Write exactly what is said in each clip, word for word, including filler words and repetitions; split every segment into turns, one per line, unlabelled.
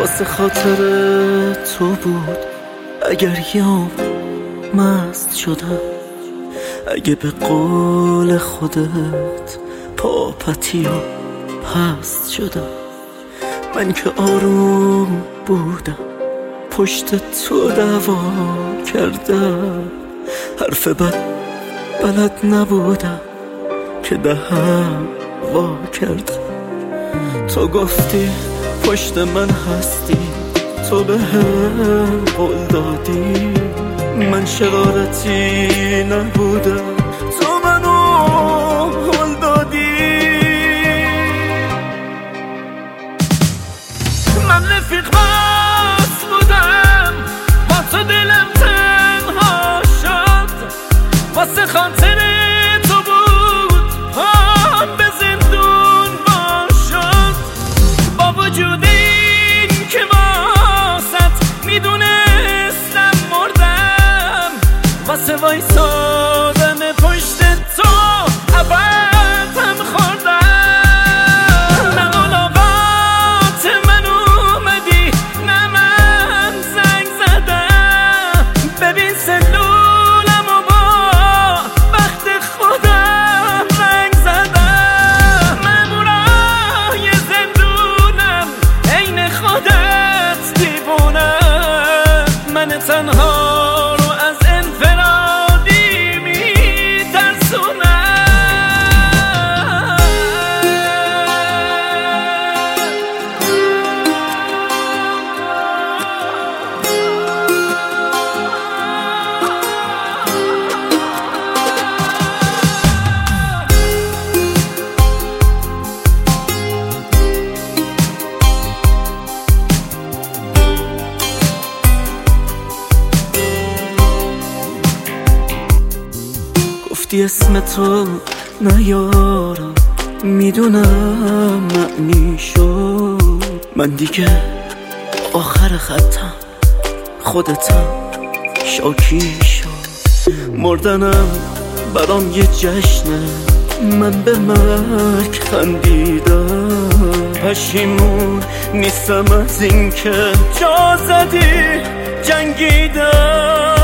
واسه خاطر تو بود اگر یام مست شدم، اگه به قول خودت پاپتی و پست شدم. من که آروم بودم پشت تو دعوا کردم، حرف بد بلد نبودم که دهم وا کردم. تو گفتی پشت من هستی، تو به هم قول دادی، من شرارتی نبودم، تو منو قول دادی. من رفیق بس بودم با تو دلم تنها شد، واسه خاطر تو بود پام به زندون وا شد. با وجود این که واسط میدونستم مردم، واسه وایسادن پشت تو عبدم خوردم. نه ملاقات من اومدی نه من زنگ زدم، ببین سلولم و با بخت خودم رنگ زدم. مامورای زندونم عین خودت دیوونم، من تنها رو از انفرادی میترسونم. گفتی اسم تو نیارم، میدونم معنی شد، من دیگه آخر خطم خودتم شاکی شد. مردنم برام یه جشنه، من به مرگ خندیدم، پشیمون نیستم از این که جا زدی جنگیدم.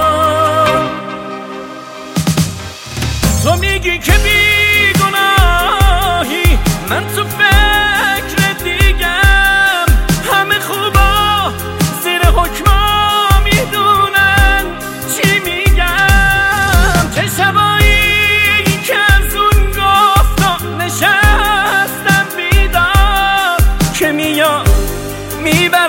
تو میگی که بی گناهی، من تو فکر دیگم، همه خوبا زیر حکما میدونن چی میگم. چه شبایی که از اون گفتا نشستم بیدار، که میاد میبر